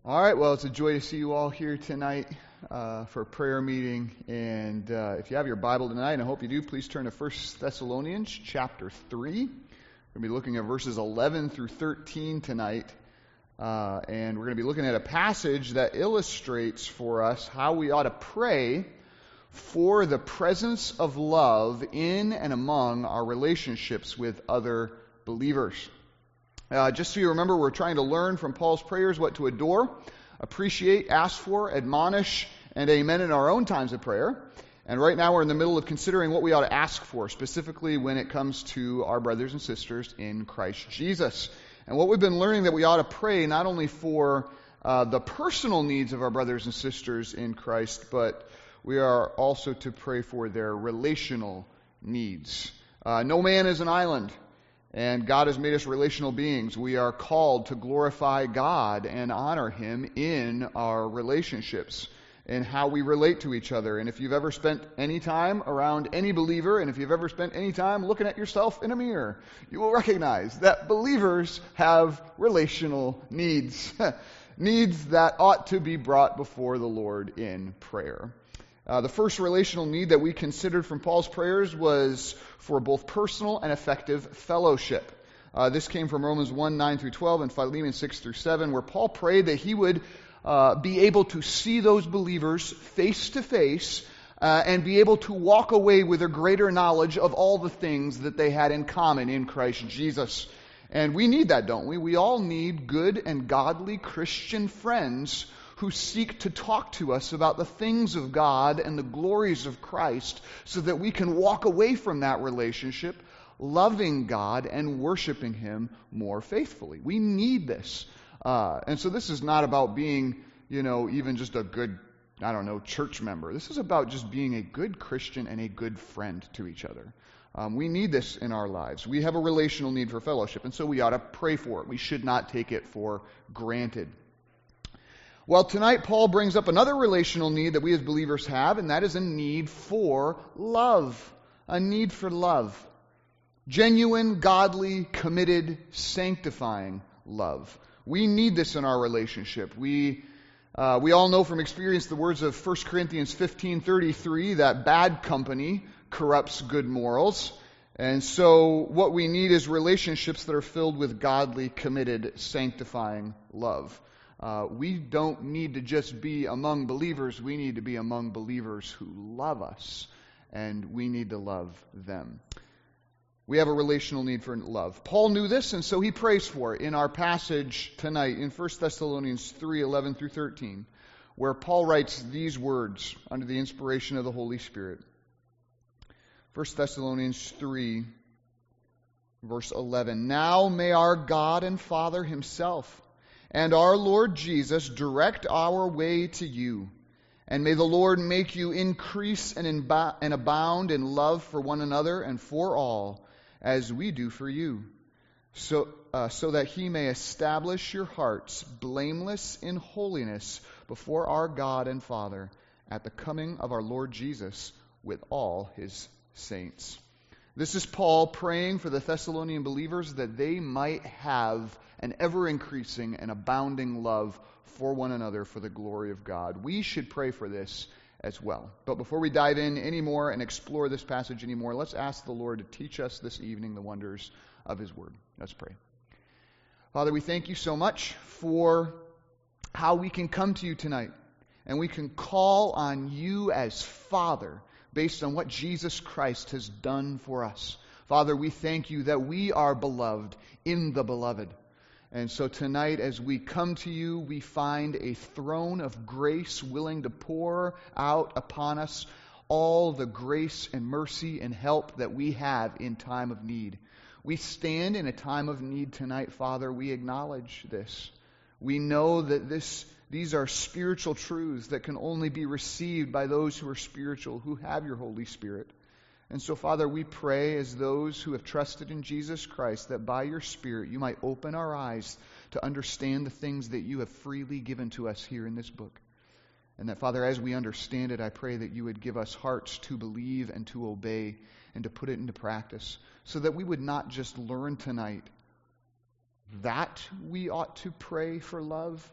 All right, well, it's a joy to see you all here tonight for a prayer meeting. And if you have your Bible tonight, and I hope you do, please turn to 1 Thessalonians chapter 3. We're going to be looking at verses 11 through 13 tonight. And we're going to be looking at a passage that illustrates for us how we ought to pray for the presence of love in and among our relationships with other believers. Just so you remember, we're trying to learn from Paul's prayers what to adore, appreciate, ask for, admonish, and amen in our own times of prayer. And right now we're in the middle of considering what we ought to ask for, specifically when it comes to our brothers and sisters in Christ Jesus. And what we've been learning that we ought to pray not only for the personal needs of our brothers and sisters in Christ, but we are also to pray for their relational needs. No man is an island. And God has made us relational beings. We are called to glorify God and honor Him in our relationships and how we relate to each other. And if you've ever spent any time around any believer, and if you've ever spent any time looking at yourself in a mirror, you will recognize that believers have relational needs. Needs that ought to be brought before the Lord in prayer. The first relational need that we considered from Paul's prayers was for both personal and effective fellowship. This came from Romans 1, 9 through 12 and Philemon 6 through 7, where Paul prayed that he would be able to see those believers face to face and be able to walk away with a greater knowledge of all the things that they had in common in Christ Jesus. And we need that, don't we? We all need good and godly Christian friends who seek to talk to us about the things of God and the glories of Christ so that we can walk away from that relationship loving God and worshiping Him more faithfully. We need this. And so this is not about being, even just a good, church member. This is about just being a good Christian and a good friend to each other. We need this in our lives. We have a relational need for fellowship, and so we ought to pray for it. We should not take it for granted. Well, tonight Paul brings up another relational need that we as believers have, and that is a need for love. A need for love. Genuine, godly, committed, sanctifying love. We need this in our relationship. We all know from experience the words of 1 Corinthians 15:33 that bad company corrupts good morals. And so what we need is relationships that are filled with godly, committed, sanctifying love. We don't need to just be among believers. We need to be among believers who love us, and we need to love them. We have a relational need for love. Paul knew this, and so he prays for it in our passage tonight in 1 Thessalonians 3, 11 through 13, where Paul writes these words under the inspiration of the Holy Spirit. 1 Thessalonians 3, verse 11. Now may our God and Father Himself and our Lord Jesus direct our way to you. And may the Lord make you increase and abound in love for one another and for all, as we do for you, so that He may establish your hearts blameless in holiness before our God and Father at the coming of our Lord Jesus with all His saints. This is Paul praying for the Thessalonian believers that they might have an ever-increasing and abounding love for one another for the glory of God. We should pray for this as well. But before we dive in anymore and explore this passage anymore, let's ask the Lord to teach us this evening the wonders of His Word. Let's pray. Father, we thank You so much for how we can come to You tonight, and we can call on You as Father based on what Jesus Christ has done for us. Father, we thank You that we are beloved in the beloved. And so tonight, as we come to You, we find a throne of grace willing to pour out upon us all the grace and mercy and help that we have in time of need. We stand in a time of need tonight, Father. We acknowledge this. We know that these are spiritual truths that can only be received by those who are spiritual, who have Your Holy Spirit. And so, Father, we pray as those who have trusted in Jesus Christ that by Your Spirit You might open our eyes to understand the things that You have freely given to us here in this book. And that, Father, as we understand it, I pray that You would give us hearts to believe and to obey and to put it into practice so that we would not just learn tonight that we ought to pray for love,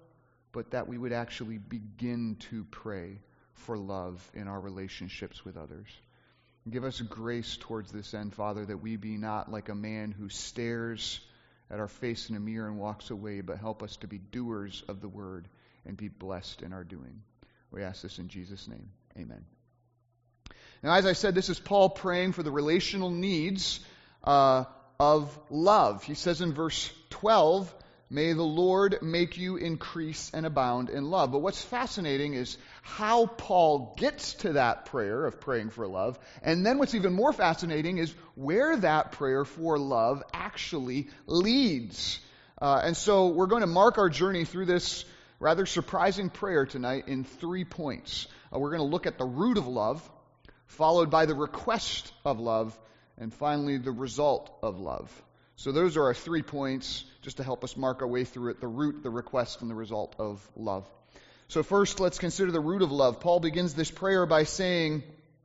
but that we would actually begin to pray for love in our relationships with others. Give us grace towards this end, Father, that we be not like a man who stares at our face in a mirror and walks away, but help us to be doers of the word and be blessed in our doing. We ask this in Jesus' name. Amen. Now, as I said, this is Paul praying for the relational needs of love. He says in verse 12, "May the Lord make you increase and abound in love." But what's fascinating is how Paul gets to that prayer of praying for love. And then what's even more fascinating is where that prayer for love actually leads. And so we're going to mark our journey through this rather surprising prayer tonight in 3 points. We're going to look at the root of love, followed by the request of love, and finally the result of love. So those are our 3 points, just to help us mark our way through it: the root, the request, and the result of love. So first, let's consider the root of love. Paul begins this prayer by saying,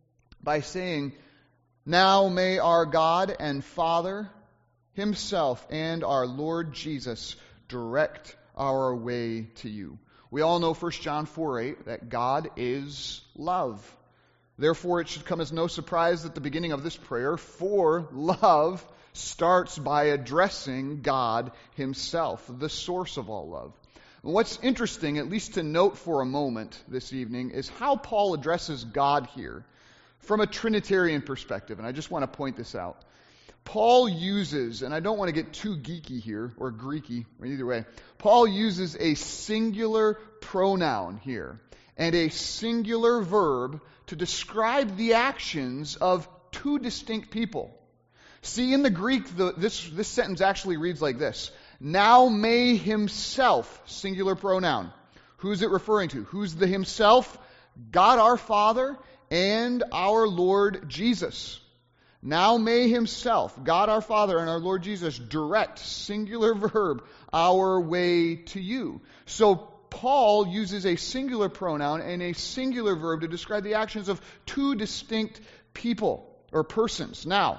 "Now may our God and Father Himself and our Lord Jesus direct our way to you." We all know 1 John 4:8 that God is love. Therefore, it should come as no surprise that the beginning of this prayer for love starts by addressing God Himself, the source of all love. What's interesting, at least to note for a moment this evening, is how Paul addresses God here from a Trinitarian perspective, and I just want to point this out. Paul uses, and I don't want to get too geeky here, or Greeky, or either way, Paul uses a singular pronoun here and a singular verb to describe the actions of two distinct people. See, in the Greek, this sentence actually reads like this: "Now may Himself," singular pronoun. Who's it referring to? Who's the Himself? God our Father and our Lord Jesus. Now may Himself, God our Father and our Lord Jesus, direct, singular verb, our way to you. So Paul uses a singular pronoun and a singular verb to describe the actions of two distinct people or persons. Now,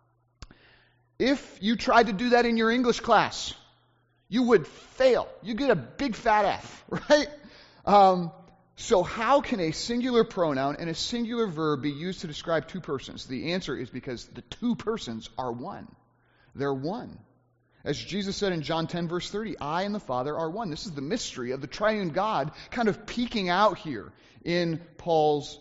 if you tried to do that in your English class, you would fail. You get a big fat F, right? So how can a singular pronoun and a singular verb be used to describe two persons? The answer is because the two persons are one. They're one. As Jesus said in John 10, verse 30, "I and the Father are one." This is the mystery of the triune God kind of peeking out here in Paul's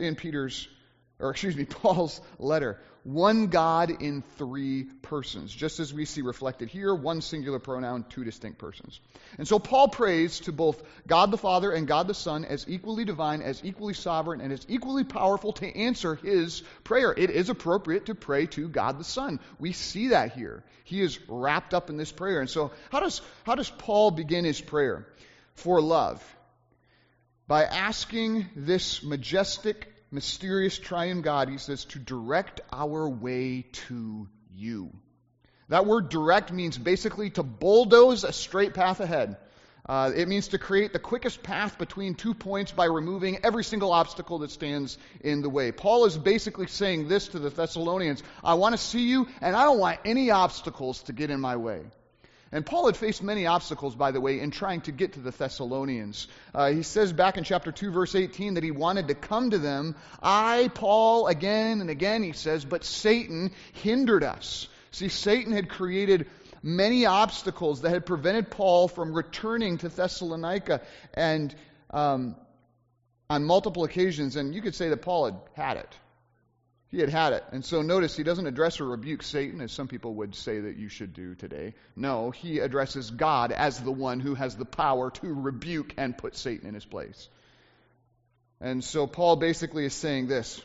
letter. One God in three persons, just as we see reflected here, one singular pronoun, two distinct persons. And so Paul prays to both God the Father and God the Son as equally divine, as equally sovereign, and as equally powerful to answer his prayer. It is appropriate to pray to God the Son. We see that here. He is wrapped up in this prayer. And so how does Paul begin his prayer for love? By asking this majestic, mysterious triune God, he says, to direct our way to you. That word direct means basically to bulldoze a straight path ahead. It means to create the quickest path between 2 points by removing every single obstacle that stands in the way. Paul is basically saying this to the Thessalonians: I want to see you, and I don't want any obstacles to get in my way. And Paul had faced many obstacles, by the way, in trying to get to the Thessalonians. He says back in chapter 2, verse 18, that he wanted to come to them. I, Paul, again and again, he says, but Satan hindered us. See, Satan had created many obstacles that had prevented Paul from returning to Thessalonica, and on multiple occasions, and you could say that Paul had it. He had it. And so notice he doesn't address or rebuke Satan, as some people would say that you should do today. No, he addresses God as the one who has the power to rebuke and put Satan in his place. And so Paul basically is saying this: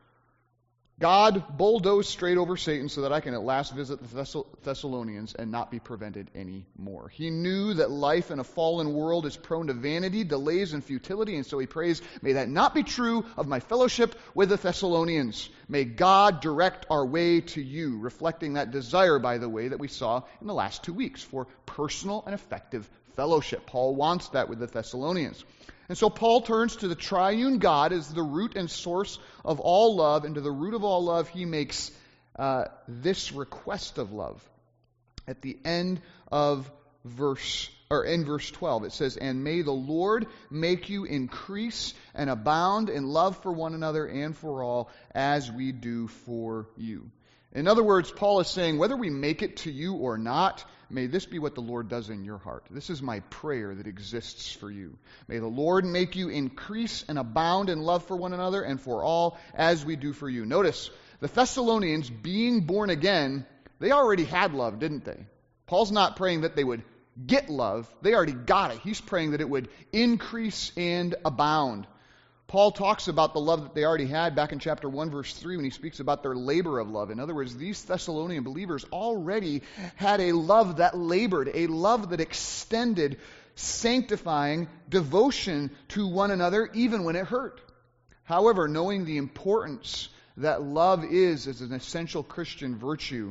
God bulldozed straight over Satan so that I can at last visit the Thessalonians and not be prevented anymore. He knew that life in a fallen world is prone to vanity, delays, and futility, and so he prays, may that not be true of my fellowship with the Thessalonians. May God direct our way to you, reflecting that desire, by the way, that we saw in the last 2 weeks for personal and effective fellowship. Paul wants that with the Thessalonians. And so Paul turns to the triune God as the root and source of all love, and to the root of all love he makes this request of love. At the end of in verse 12. It says, "And may the Lord make you increase and abound in love for one another and for all, as we do for you." In other words, Paul is saying, whether we make it to you or not, may this be what the Lord does in your heart. This is my prayer that exists for you. May the Lord make you increase and abound in love for one another and for all, as we do for you. Notice, the Thessalonians, being born again, they already had love, didn't they? Paul's not praying that they would get love. They already got it. He's praying that it would increase and abound. Paul talks about the love that they already had back in chapter 1, verse 3, when he speaks about their labor of love. In other words, these Thessalonian believers already had a love that labored, a love that extended sanctifying devotion to one another, even when it hurt. However, knowing the importance that love is as an essential Christian virtue,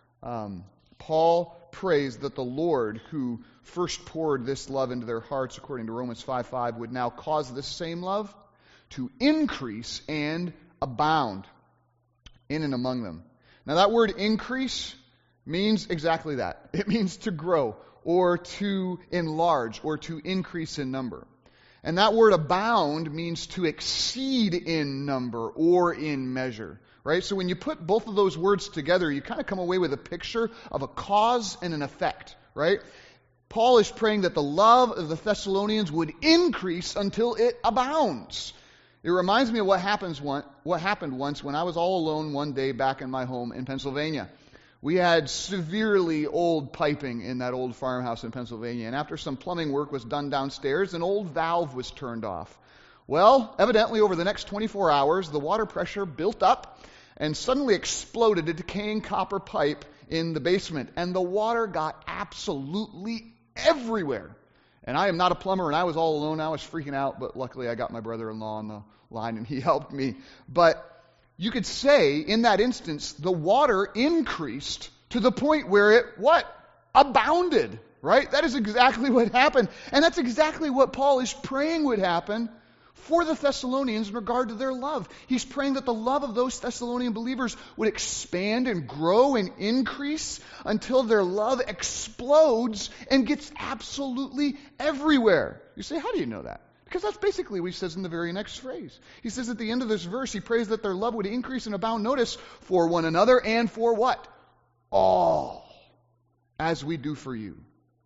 Paul prays that the Lord, who first poured this love into their hearts, according to Romans 5:5, would now cause this same love to increase and abound in and among them. Now that word increase means exactly that. It means to grow, or to enlarge, or to increase in number. And that word abound means to exceed in number or in measure. Right? So when you put both of those words together, you kind of come away with a picture of a cause and an effect. Right? Paul is praying that the love of the Thessalonians would increase until it abounds. It reminds me of what happened once when I was all alone one day back in my home in Pennsylvania. We had severely old piping in that old farmhouse in Pennsylvania, and after some plumbing work was done downstairs, an old valve was turned off. Well, evidently over the next 24 hours, the water pressure built up and suddenly exploded a decaying copper pipe in the basement, and the water got absolutely everywhere. And I am not a plumber, and I was all alone. I was freaking out, but luckily I got my brother-in-law on the line, and he helped me. But you could say, in that instance, the water increased to the point where it, abounded, right? That is exactly what happened. And that's exactly what Paul is praying would happen for the Thessalonians in regard to their love. He's praying that the love of those Thessalonian believers would expand and grow and increase until their love explodes and gets absolutely everywhere. You say, how do you know that? Because that's basically what he says in the very next phrase. He says at the end of this verse, he prays that their love would increase and abound, notice, for one another and for what? All, as we do for you.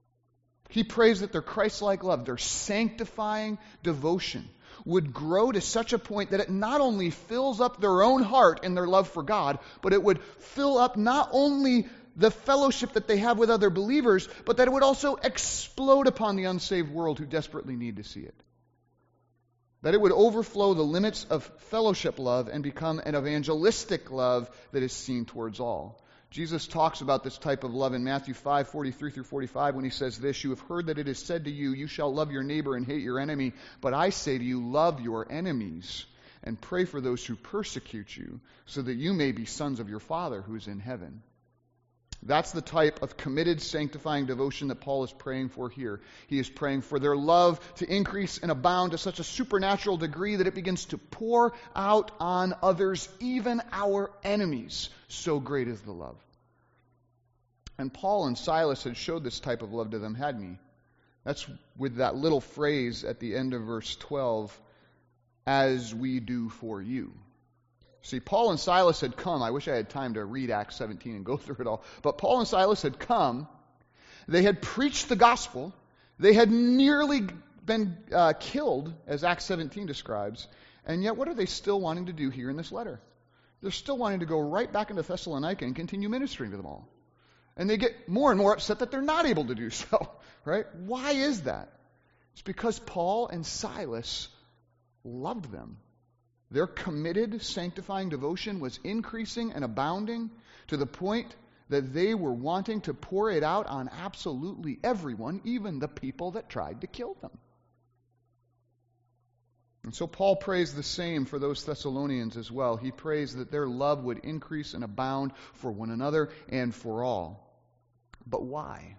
He prays that their Christ-like love, their sanctifying devotion, would grow to such a point that it not only fills up their own heart in their love for God, but it would fill up not only the fellowship that they have with other believers, but that it would also explode upon the unsaved world who desperately need to see it. That it would overflow the limits of fellowship love and become an evangelistic love that is seen towards all. Jesus talks about this type of love in Matthew 5:43-45 when he says this, "You have heard that it is said to you, you shall love your neighbor and hate your enemy. But I say to you, love your enemies and pray for those who persecute you, so that you may be sons of your Father who is in heaven." That's the type of committed, sanctifying devotion that Paul is praying for here. He is praying for their love to increase and abound to such a supernatural degree that it begins to pour out on others, even our enemies. So great is the love. And Paul and Silas had showed this type of love to them, hadn't he? That's with that little phrase at the end of verse 12, "as we do for you." See, Paul and Silas had come. I wish I had time to read Acts 17 and go through it all. But Paul and Silas had come. They had preached the gospel. They had nearly been killed, as Acts 17 describes. And yet, what are they still wanting to do here in this letter? They're still wanting to go right back into Thessalonica and continue ministering to them all. And they get more and more upset that they're not able to do so. Right? Why is that? It's because Paul and Silas loved them. Their committed, sanctifying devotion was increasing and abounding to the point that they were wanting to pour it out on absolutely everyone, even the people that tried to kill them. And so Paul prays the same for those Thessalonians as well. He prays that their love would increase and abound for one another and for all. But why?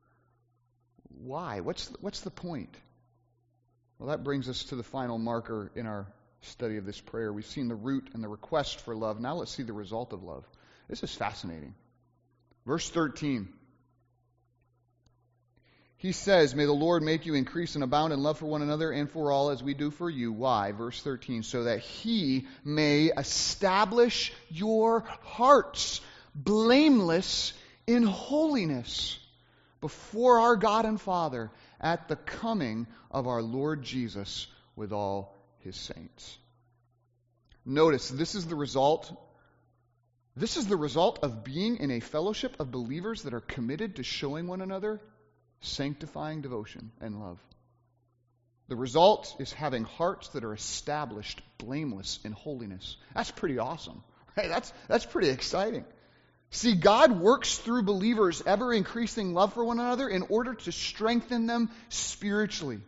Why? What's the point? Well, that brings us to the final marker in our study of this prayer. We've seen the root and the request for love. Now let's see the result of love. This is fascinating. Verse 13. He says, may the Lord make you increase and abound in love for one another and for all as we do for you. Why? Verse 13, so that He may establish your hearts blameless in holiness before our God and Father at the coming of our Lord Jesus with all His saints. Notice, this is the result of being in a fellowship of believers that are committed to showing one another sanctifying devotion and love. The result is having hearts that are established blameless in holiness. That's pretty awesome. Right? That's pretty exciting. See, God works through believers' ever-increasing love for one another in order to strengthen them spiritually,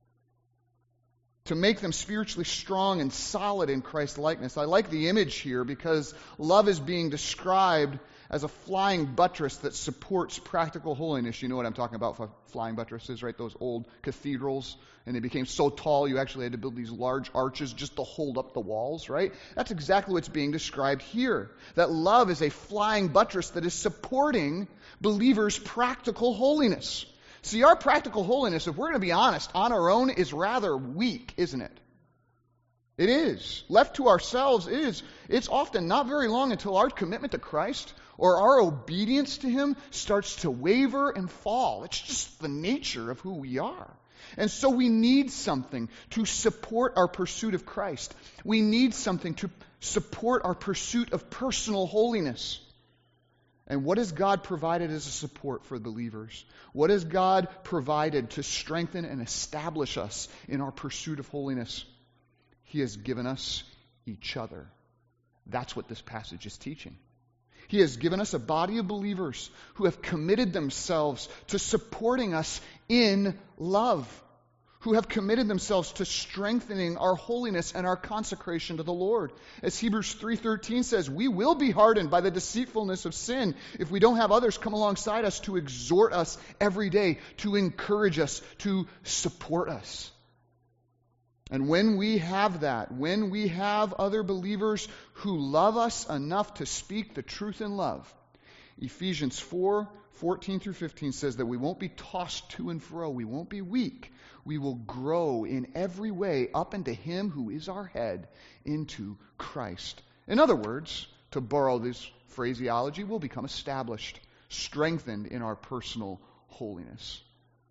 to make them spiritually strong and solid in Christ's likeness. I like the image here because love is being described as a flying buttress that supports practical holiness. You know what I'm talking about, flying buttresses, right? Those old cathedrals, and they became so tall you actually had to build these large arches just to hold up the walls, right? That's exactly what's being described here. That love is a flying buttress that is supporting believers' practical holiness. See, our practical holiness, if we're going to be honest, on our own is rather weak, isn't it? It is. Left to ourselves, it's often not very long until our commitment to Christ or our obedience to Him starts to waver and fall. It's just the nature of who we are. And so we need something to support our pursuit of Christ. We need something to support our pursuit of personal holiness. And what has God provided as a support for believers? What has God provided to strengthen and establish us in our pursuit of holiness? He has given us each other. That's what this passage is teaching. He has given us a body of believers who have committed themselves to supporting us in love, who have committed themselves to strengthening our holiness and our consecration to the Lord. As Hebrews 3:13 says, we will be hardened by the deceitfulness of sin if we don't have others come alongside us to exhort us every day, to encourage us, to support us. And when we have that, when we have other believers who love us enough to speak the truth in love, Ephesians 4:14 through 15 says that we won't be tossed to and fro, we won't be weak. We will grow in every way up into Him who is our head, into Christ. In other words, to borrow this phraseology, we'll become established, strengthened in our personal holiness.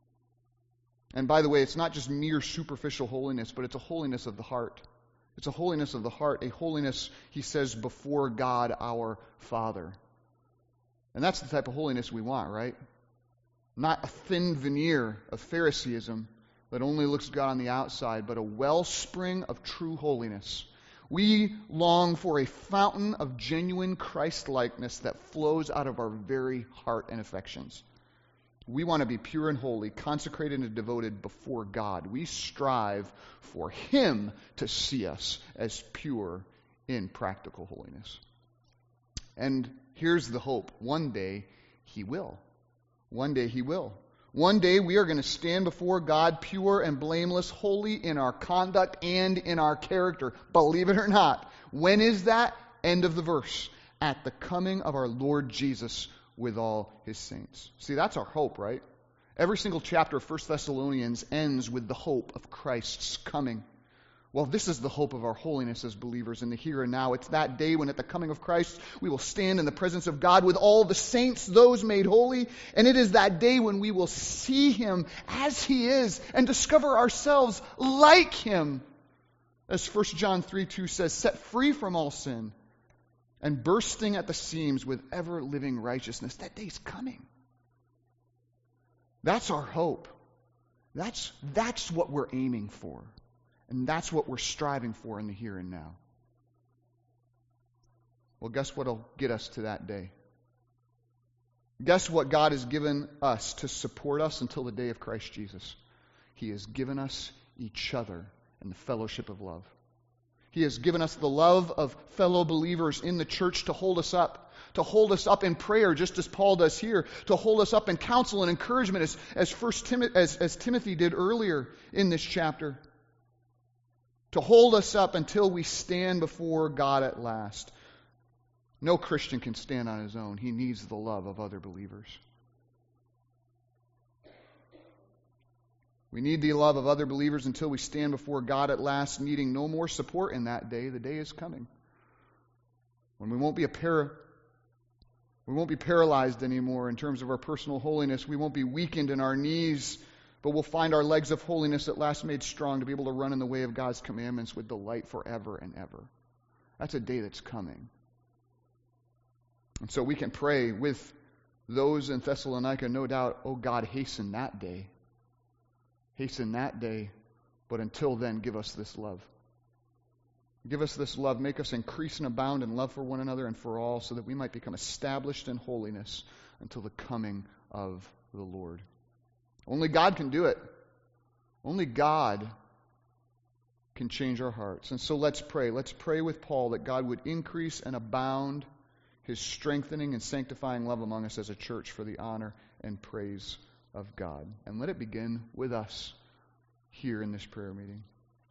And by the way, it's not just mere superficial holiness, but it's a holiness of the heart. It's a holiness of the heart, a holiness, he says, before God our Father. And that's the type of holiness we want, right? Not a thin veneer of Phariseeism that only looks good on the outside, but a wellspring of true holiness. We long for a fountain of genuine Christ-likeness that flows out of our very heart and affections. We want to be pure and holy, consecrated and devoted before God. We strive for Him to see us as pure in practical holiness. And here's the hope. One day He will. One day He will. One day we are going to stand before God pure and blameless, holy in our conduct and in our character. Believe it or not. When is that? End of the verse. At the coming of our Lord Jesus with all His saints. See, that's our hope, right? Every single chapter of 1 Thessalonians ends with the hope of Christ's coming. Well, this is the hope of our holiness as believers in the here and now. It's that day when at the coming of Christ we will stand in the presence of God with all the saints, those made holy. And it is that day when we will see Him as He is and discover ourselves like Him. As 1 John 3:2 says, set free from all sin and bursting at the seams with ever-living righteousness. That day's coming. That's our hope. That's what we're aiming for. And that's what we're striving for in the here and now. Well, guess what'll get us to that day? Guess what God has given us to support us until the day of Christ Jesus? He has given us each other in the fellowship of love. He has given us the love of fellow believers in the church to hold us up in prayer, just as Paul does here, to hold us up in counsel and encouragement, as Timothy did earlier in this chapter, to hold us up until we stand before God at last. No Christian can stand on his own. He needs the love of other believers. We need the love of other believers until we stand before God at last, needing no more support in that day. The day is coming when we won't be paralyzed anymore in terms of our personal holiness. We won't be weakened in our knees, but we'll find our legs of holiness at last made strong to be able to run in the way of God's commandments with delight forever and ever. That's a day that's coming. And so we can pray with those in Thessalonica, no doubt, oh God, hasten that day. Hasten that day. But until then, give us this love. Give us this love. Make us increase and abound in love for one another and for all, so that we might become established in holiness until the coming of the Lord. Only God can do it. Only God can change our hearts. And so let's pray. Let's pray with Paul that God would increase and abound His strengthening and sanctifying love among us as a church for the honor and praise of God. And let it begin with us here in this prayer meeting.